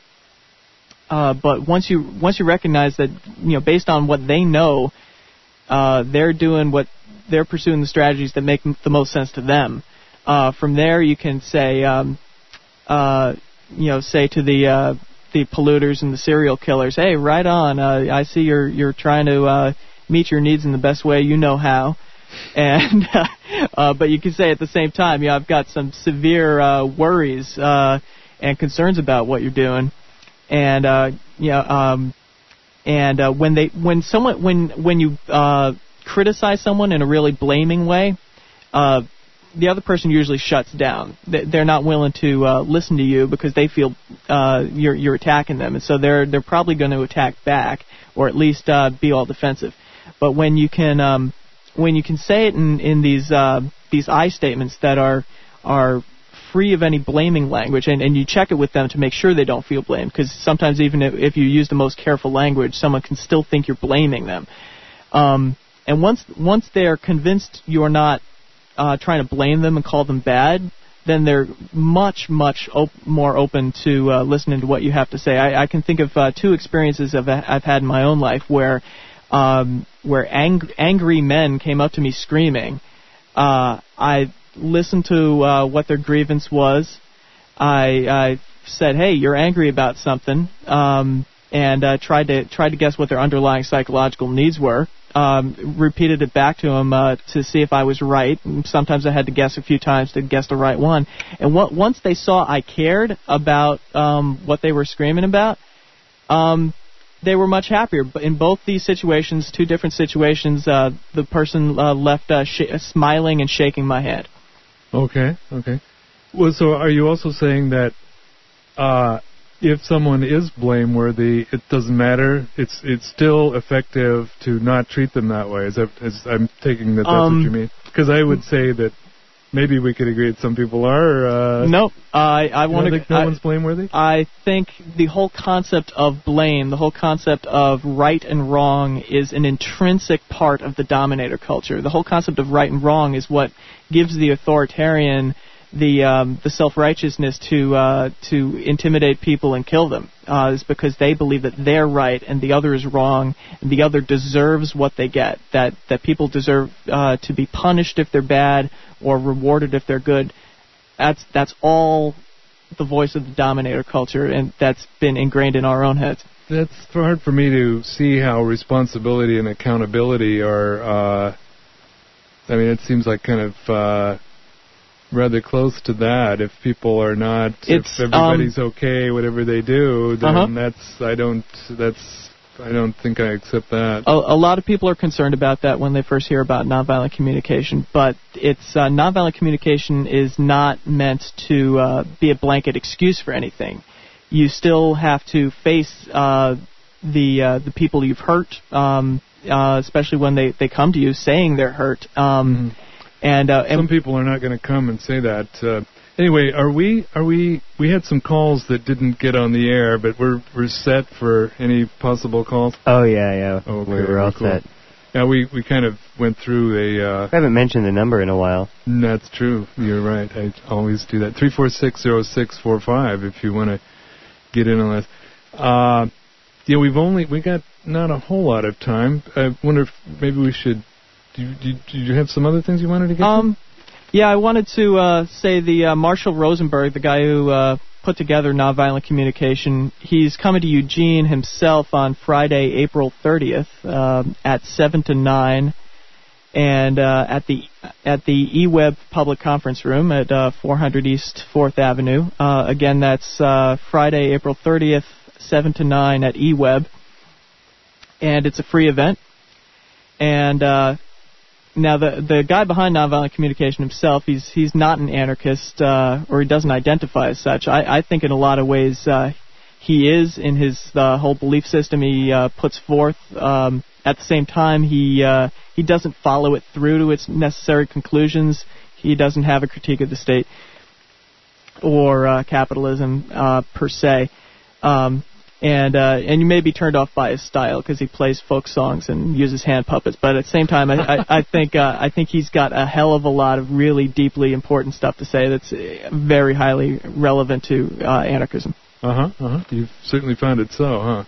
uh, but once you once you recognize that, you know, based on what they know, uh, they're doing what they're pursuing the strategies that make the most sense to them. Uh, from there, you can say, um, uh, you know, say to the uh, the polluters and the serial killers, hey, right on. Uh, I see you're you're trying to uh, meet your needs in the best way you know how. And uh, uh, but you can say at the same time, you know, I've got some severe uh, worries uh, and concerns about what you're doing, and uh, you know, um, and uh, when they when someone when when you uh, criticize someone in a really blaming way, uh, the other person usually shuts down. They're not willing to uh, listen to you because they feel uh, you're you're attacking them, and so they're they're probably going to attack back, or at least uh, be all defensive. But when you can um, when you can say it in, in these uh, these I statements that are are free of any blaming language, and, and you check it with them to make sure they don't feel blamed, because sometimes even if, if you use the most careful language, someone can still think you're blaming them. Um, and once once they're convinced you're not uh, trying to blame them and call them bad, then they're much, much op- more open to uh, listening to what you have to say. I, I can think of uh, two experiences I've, I've had in my own life where Um, where ang- angry men came up to me screaming. Uh, I listened to uh, what their grievance was. I, I said, "Hey, you're angry about something," um, and uh, tried to tried to guess what their underlying psychological needs were. Um, repeated it back to him uh, to see if I was right. And sometimes I had to guess a few times to guess the right one. And what, once they saw I cared about um, what they were screaming about, um, they were much happier. But in both these situations, two different situations, uh, the person uh, left uh, sh- smiling and shaking my hand. Okay, okay. Well, so are you also saying that uh, if someone is blameworthy, it doesn't matter? It's it's still effective to not treat them that way? Is that, is, I'm taking that that's um, what you mean? Because I would say that maybe we could agree that some people are. Uh, nope. I I want to. think no I, one's blameworthy? I think the whole concept of blame, the whole concept of right and wrong, is an intrinsic part of the dominator culture. The whole concept of right and wrong is what gives the authoritarian the um, the self-righteousness to uh, to intimidate people and kill them. Uh, is because they believe that they're right and the other is wrong, and the other deserves what they get. That that people deserve uh, to be punished if they're bad or rewarded if they're good. That's that's all the voice of the dominator culture, and that's been ingrained in our own heads. That's hard for me to see how responsibility and accountability are. Uh, I mean, it seems like kind of uh, rather close to that. If people are not, It's, if everybody's um, okay, whatever they do, then uh-huh. that's I don't that's I don't think I accept that. A, a lot of people are concerned about that when they first hear about nonviolent communication, but it's uh, nonviolent communication is not meant to uh, be a blanket excuse for anything. You still have to face uh, the uh, the people you've hurt, um, uh, especially when they, they come to you saying they're hurt. Um, mm-hmm. And, uh, and some people are not going to come and say that. Uh, anyway, are we? Are we? We had some calls that didn't get on the air, but we're we're set for any possible calls. Oh yeah, yeah. Oh, okay, we're all cool. set. Yeah, we we kind of went through a. Uh, I haven't mentioned the number in a while. That's true. You're right. I always do that. Three four six zero six four five. If you want to get in on that. Uh, yeah, we've only we got not a whole lot of time. I wonder if maybe we should. Do you, do, you, do you have some other things you wanted to get um, to? Yeah, I wanted to uh, say the uh, Marshall Rosenberg, the guy who uh, put together nonviolent communication, he's coming to Eugene himself on Friday, April thirtieth uh, at seven to nine. and uh, at the at the eWeb Public Conference Room at uh, four hundred East fourth Avenue. Uh, again, that's uh, Friday, April thirtieth, seven to nine at eWeb, and it's a free event. And uh, now the the guy behind Nonviolent Communication himself, he's he's not an anarchist, uh, or he doesn't identify as such. I, I think in a lot of ways uh, he is in his uh, whole belief system he uh, puts forth. Um, At the same time, he uh, he doesn't follow it through to its necessary conclusions. He doesn't have a critique of the state or uh, capitalism uh, per se. Um, and uh, and you may be turned off by his style because he plays folk songs and uses hand puppets. But at the same time, I, I, I think uh, I think he's got a hell of a lot of really deeply important stuff to say that's very highly relevant to uh, anarchism. Uh huh. Uh huh. You've certainly found it so, huh?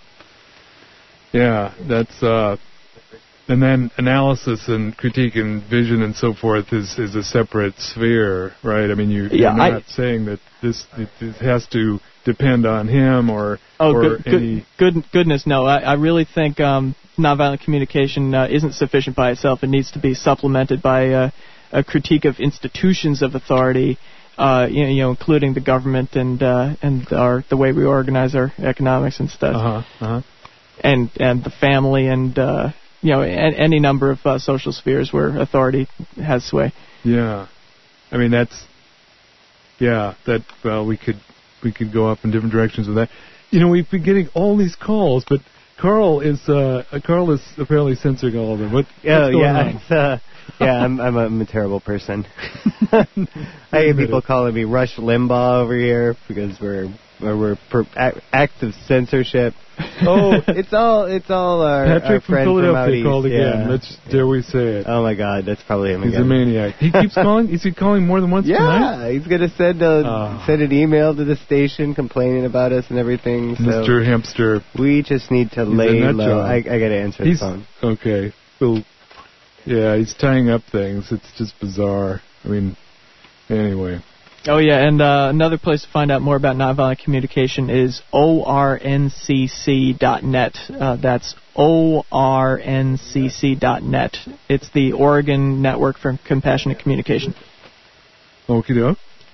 Yeah, that's. Uh, And then analysis and critique and vision and so forth is, is a separate sphere, right? I mean, you, yeah, you're not I, saying that this it, it has to depend on him or, oh, or good, any... Good, good, goodness, no. I, I really think um, nonviolent communication uh, isn't sufficient by itself. It needs to be supplemented by uh, a critique of institutions of authority, uh, you, know, you know, including the government and uh, and our the way we organize our economics and stuff. Uh-huh, uh-huh. And, and the family and... Uh, You know, a, any number of uh, social spheres where authority has sway. Yeah, I mean that's, yeah, that well we could we could go up in different directions with that. You know, we've been getting all these calls, but Carl is uh, Carl is apparently censoring all of them. What? Yeah, what's going yeah, on? it's, uh, yeah. I'm I'm a, I'm a terrible person. I get people calling me Rush Limbaugh over here because we're we're, we're per, act, active censorship. Oh, it's all it's all our, Patrick our from friend Philadelphia from called East, again. yeah. Let's dare we say it? Oh my God, that's probably him He's again. a maniac. He keeps calling. Is he calling more than once yeah, tonight? Yeah, he's gonna send a oh. send an email to the station complaining about us and everything. So Mister Hamster. We just need to he's lay low. I, I gotta answer he's, the phone. Okay. Well, yeah, he's tying up things. It's just bizarre. I mean, anyway. Oh, yeah, and uh, another place to find out more about nonviolent communication is O R N C C dot net. Uh, that's O R N C C dot net. It's the Oregon Network for Compassionate Communication. Okie doke.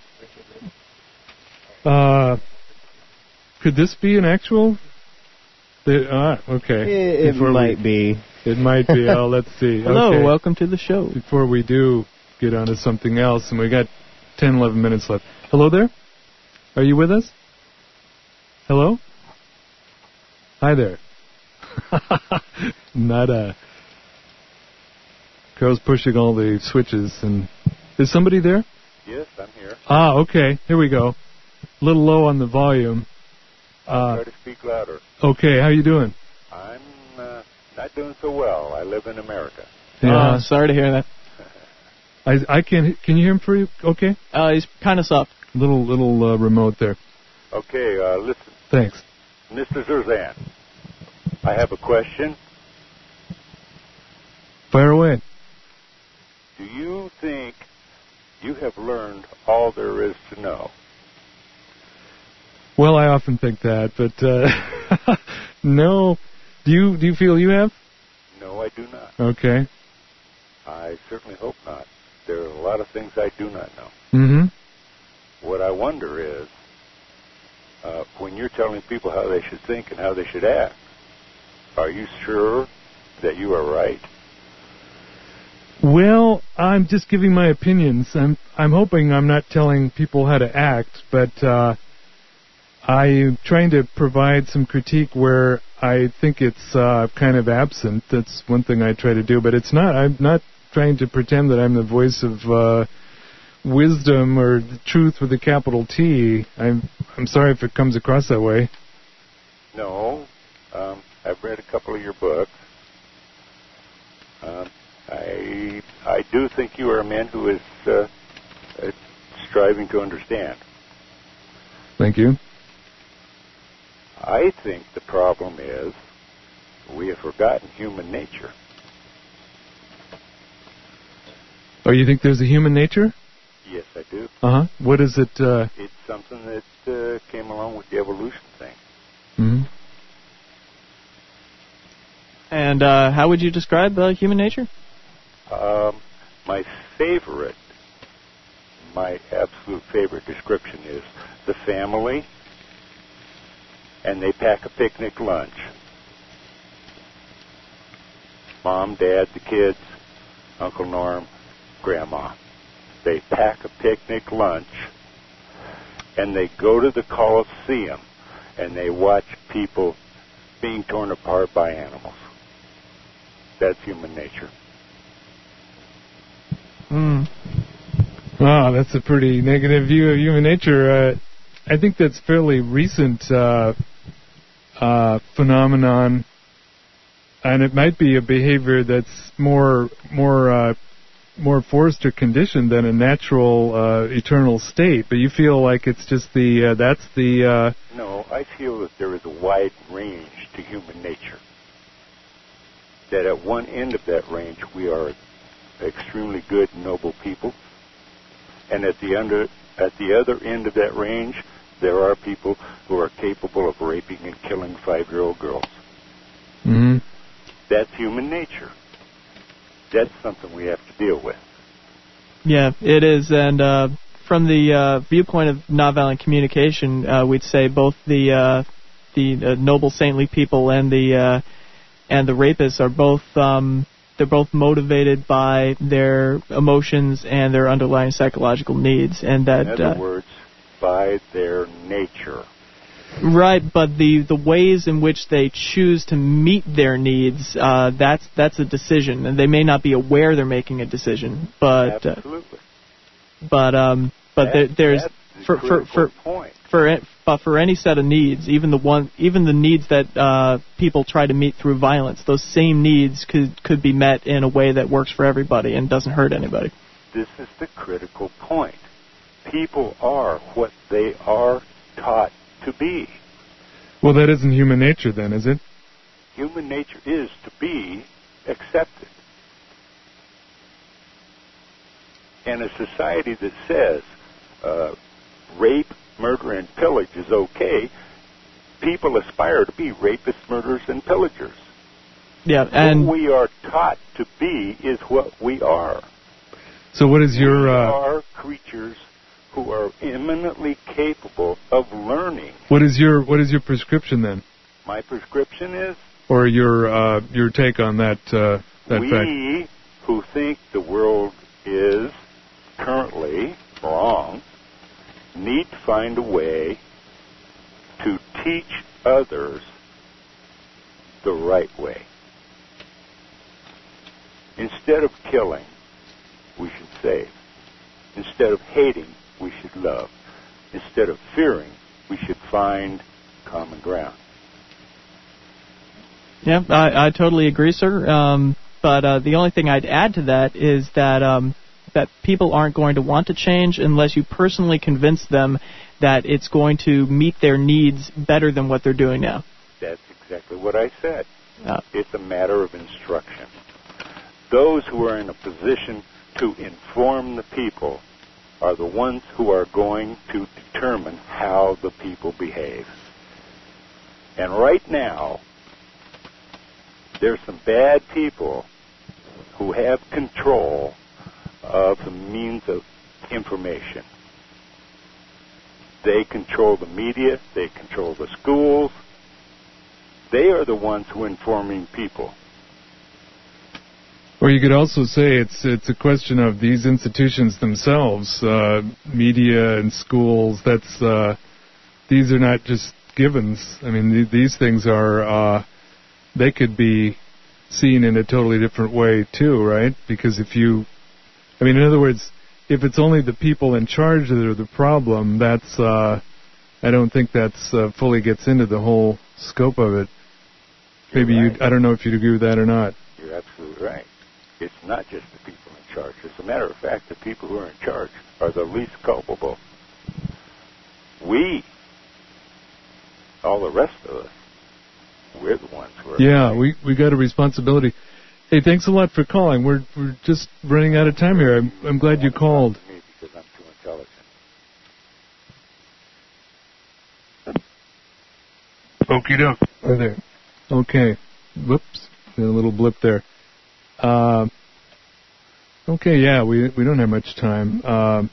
Uh, could this be an actual? The, ah, okay. It, it might we, be. It might be. Oh, let's see. Hello, okay. welcome to the show. Before we do get on to something else, and we got ten, eleven minutes left. Hello there? Are you with us? Hello? Hi there. Nada. Carl's pushing all the switches, and is somebody there? Yes, I'm here. Ah, okay. Here we go. A little low on the volume. I'll Uh, try to speak louder. okay, how you doing? I'm uh, not doing so well. I live in America. Yeah. Uh, sorry to hear that. I I can can you hear him pretty okay? Uh, he's kind of soft. Little little uh, remote there. Okay, uh, listen, Thanks. Mister Zerzan, I have a question. Fire away. Do you think you have learned all there is to know? Well, I often think that, but uh, no. Do you do you feel you have? No, I do not. Okay. I certainly hope not. There are a lot of things I do not know. Mm-hmm. What I wonder is, uh, when you're telling people how they should think and how they should act, are you sure that you are right? Well, I'm just giving my opinions. I'm I'm hoping I'm not telling people how to act, but uh, I'm trying to provide some critique where I think it's uh, kind of absent. That's one thing I try to do, but it's not. I'm not trying to pretend that I'm the voice of uh, wisdom or the truth with a capital T. I'm I'm sorry if it comes across that way. No. Um, I've read a couple of your books. Um, I I do think you are a man who is uh, uh, striving to understand. Thank you. I think the problem is we have forgotten human nature. Oh, you think there's a human nature? Yes, I do. Uh-huh. What is it? Uh... It's something that uh, came along with the evolution thing. Mm-hmm. And uh, how would you describe uh, human nature? Um, my favorite, my absolute favorite description is the family, and they pack a picnic lunch. Mom, Dad, the kids, Uncle Norm, Grandma. They pack a picnic lunch, and they go to the Coliseum, and they watch people being torn apart by animals. That's human nature. Mm. Wow, that's a pretty negative view of human nature. Uh, I think that's fairly recent uh, uh, phenomenon, and it might be a behavior that's more more uh, more forced or conditioned than a natural uh, eternal state. But you feel like it's just the uh, that's the. Uh, no, I feel that there is a wide range to human nature. That at one end of that range we are extremely good, noble people, and at the under at the other end of that range, there are people who are capable of raping and killing five-year-old girls. Mm-hmm. That's human nature. That's something we have to deal with. Yeah, it is, and uh, from the uh, viewpoint of nonviolent communication, uh, we'd say both the uh, the uh, noble, saintly people and the uh, and the rapists are both. Um, They're both motivated by their emotions and their underlying psychological needs, and that. In other uh, words, by their nature. Right, but the, the ways in which they choose to meet their needs, uh, that's that's a decision, and they may not be aware they're making a decision, but. Absolutely. Uh, but um, but that, there, there's that's the for for for point. for but for any set of needs, even the one, even the needs that uh, people try to meet through violence, those same needs could could be met in a way that works for everybody and doesn't hurt anybody. This is the critical point. People are what they are taught to be. Well, that isn't human nature, then, is it? Human nature is to be accepted. And a society that says uh, rape, murder, and pillage is okay, people aspire to be rapists, murderers, and pillagers. Yeah, and what we are taught to be is what we are. So what is your... We uh, are creatures who are eminently capable of learning. What is your What is your prescription, then? My prescription is... Or your uh, your take on that, uh, that we fact? We who think the world is currently wrong need to find a way to teach others the right way. Instead of killing, we should save. Instead of hating, we should love. Instead of fearing, we should find common ground. Yeah, I, I totally agree, sir. Um, but uh, the only thing I'd add to that is that um, that people aren't going to want to change unless you personally convince them that it's going to meet their needs better than what they're doing now. That's exactly what I said. Uh, it's a matter of instruction. Those who are in a position to inform the people are the ones who are going to determine how the people behave. And right now, there's some bad people who have control of the means of information. They control the media, they control the schools. They are the ones who are informing people. Or you could also say it's it's a question of these institutions themselves, uh, media and schools. That's uh, these are not just givens. I mean, th- these things are uh, they could be seen in a totally different way too, right? Because if you, I mean, in other words, if it's only the people in charge that are the problem, that's uh, I don't think that's uh, fully gets into the whole scope of it. Maybe You're right. you, I don't know if you'd agree with that or not. You're absolutely right. It's not just the people in charge. As a matter of fact, the people who are in charge are the least culpable. We, all the rest of us, we're the ones who are... Yeah, we we got a responsibility. Hey, thanks a lot for calling. We're we're just running out of time here. I'm, I'm glad you called. Me because I'm too intelligent. Okie doke. Right there. Okay. Whoops. A little blip there. Uh, Okay, yeah, we we don't have much time. Um,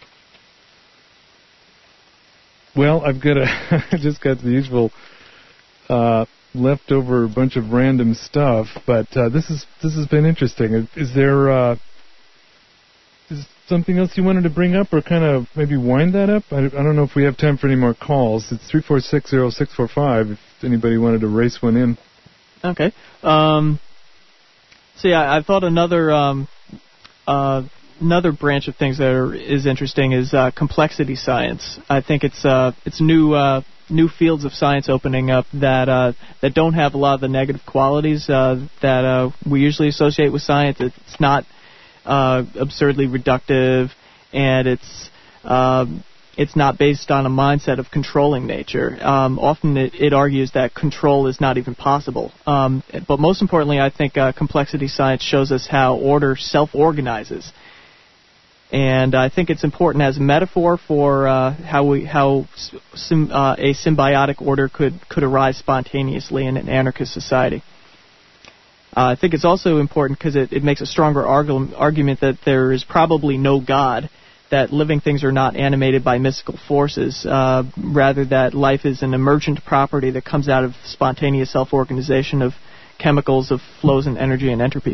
well, I've got a I just got the usual uh, leftover bunch of random stuff, but uh, this is this has been interesting. Is, is there uh, is something else you wanted to bring up, or kind of maybe wind that up? I, I don't know if we have time for any more calls. It's three four six zero six four five. If anybody wanted to race one in. Okay. Um, see, I, I thought another. Um, Uh, another branch of things that are, is interesting is uh, complexity science. I think it's uh, it's new uh, new fields of science opening up that uh, that don't have a lot of the negative qualities uh, that uh, we usually associate with science. It's not uh, absurdly reductive, and it's uh, it's not based on a mindset of controlling nature. Um, often it, it argues that control is not even possible. Um, but most importantly, I think uh, complexity science shows us how order self-organizes. And I think it's important as a metaphor for uh, how we how sim, uh, a symbiotic order could, could arise spontaneously in an anarchist society. Uh, I think it's also important because it, it makes a stronger argu- argument that there is probably no God, that living things are not animated by mystical forces, uh, rather that life is an emergent property that comes out of spontaneous self-organization of chemicals, of flows in energy and entropy.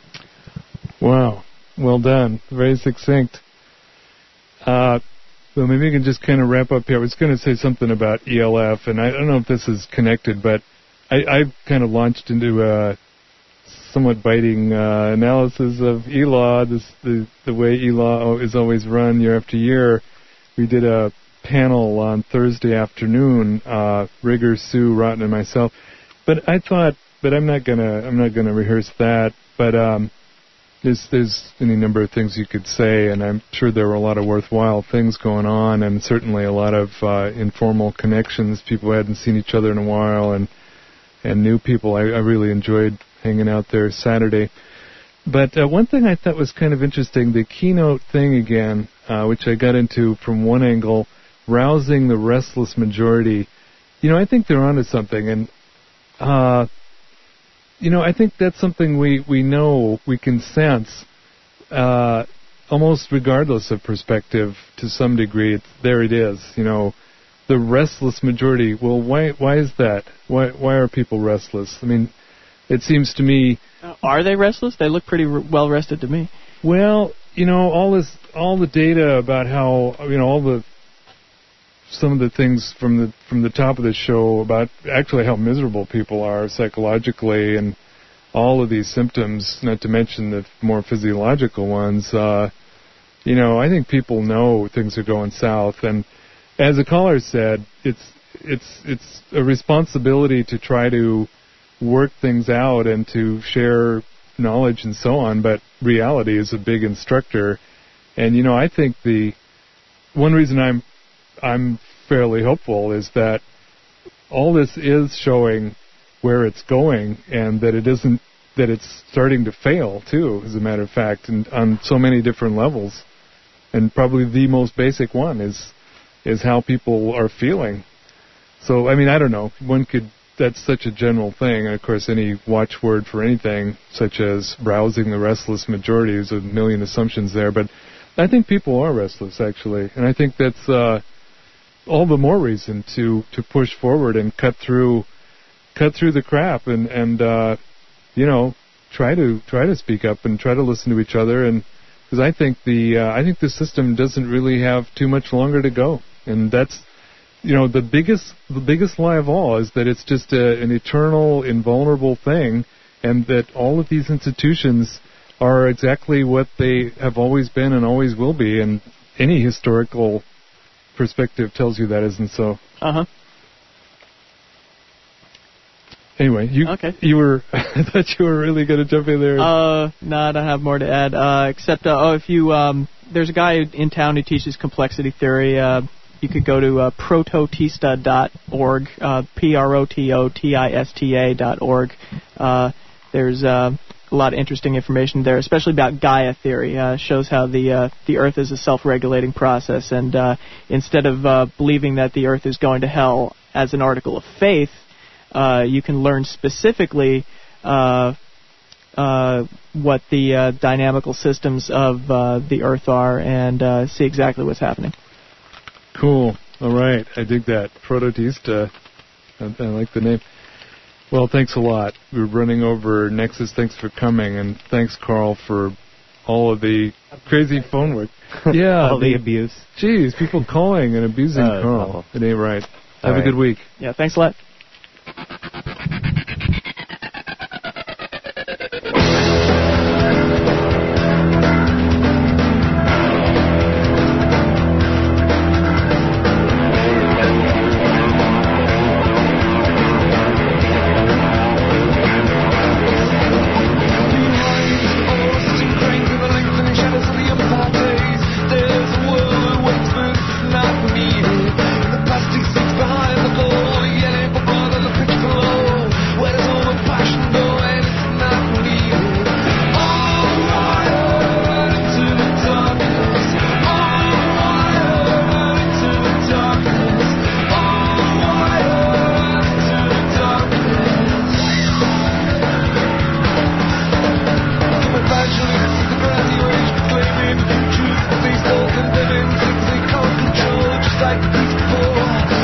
Wow. Well done. Very succinct. Uh, well, maybe we can just kind of wrap up here. I was going to say something about E L F, and I don't know if this is connected, but I, I've kind of launched into a somewhat biting uh, analysis of E L A, this, the, the way E L A is always run year after year. We did a panel on Thursday afternoon, uh, Rigger, Sue, Rotten, and myself. But I thought, but I'm not gonna, I'm not gonna rehearse that. But um, there's, there's any number of things you could say, and I'm sure there were a lot of worthwhile things going on, and certainly a lot of uh, informal connections. People who hadn't seen each other in a while, and and new people. I, I really enjoyed hanging out there Saturday. But uh, one thing I thought was kind of interesting, the keynote thing again, uh, which I got into from one angle, rousing the restless majority. You know, I think they're onto something. And, uh, you know, I think that's something we, we know, we can sense, uh, almost regardless of perspective to some degree. It's, there it is, you know, the restless majority. Well, why why is that? Why why are people restless? I mean, it seems to me... Uh, are they restless? They look pretty r- well rested to me. Well, you know, all this, all the data about how, you know, all the, some of the things from the from the top of the show about actually how miserable people are psychologically, and all of these symptoms, not to mention the more physiological ones, uh, you know, I think people know things are going south. And as the caller said, it's it's it's a responsibility to try to work things out and to share knowledge and so on, but reality is a big instructor. And, you know, I think the one reason I'm I'm fairly hopeful is that all this is showing where it's going, and that it isn't, that it's starting to fail too, as a matter of fact, and on so many different levels. And probably the most basic one is is how people are feeling. So, I mean, I don't know. One could, that's such a general thing. And of course, any watchword for anything, such as rousing the restless majority, there's a million assumptions there. But I think people are restless, actually. And I think that's uh, all the more reason to, to push forward and cut through cut through the crap and, and uh, you know, try to try to speak up and try to listen to each other. And because I think the uh, I think the system doesn't really have too much longer to go. And that's, you know, the biggest the biggest lie of all is that it's just a, an eternal, invulnerable thing, and that all of these institutions are exactly what they have always been and always will be. And any historical perspective tells you that isn't so. Uh-huh. Anyway, you okay. you were I thought you were really going to jump in there. Uh, no, I don't have more to add. Uh, except, uh, oh, if you um, there's a guy in town who teaches complexity theory. Uh, you could go to uh, prototista dot org, uh, P R O T O T I S T A dot org. Uh, there's uh, a lot of interesting information there, especially about Gaia theory. Uh, shows how the uh, the Earth is a self-regulating process, and uh, instead of uh, believing that the Earth is going to hell as an article of faith, Uh, you can learn specifically uh, uh, what the uh, dynamical systems of uh, the Earth are and uh, see exactly what's happening. Cool. All right. I dig that. Prototista. I, I like the name. Well, thanks a lot. We're running over Nexus. Thanks for coming, and thanks, Carl, for all of the crazy phone work. Yeah. all the, the abuse. Geez, people calling and abusing uh, Carl. It ain't right. All Have right. a good week. Yeah, thanks a lot. Like the beast before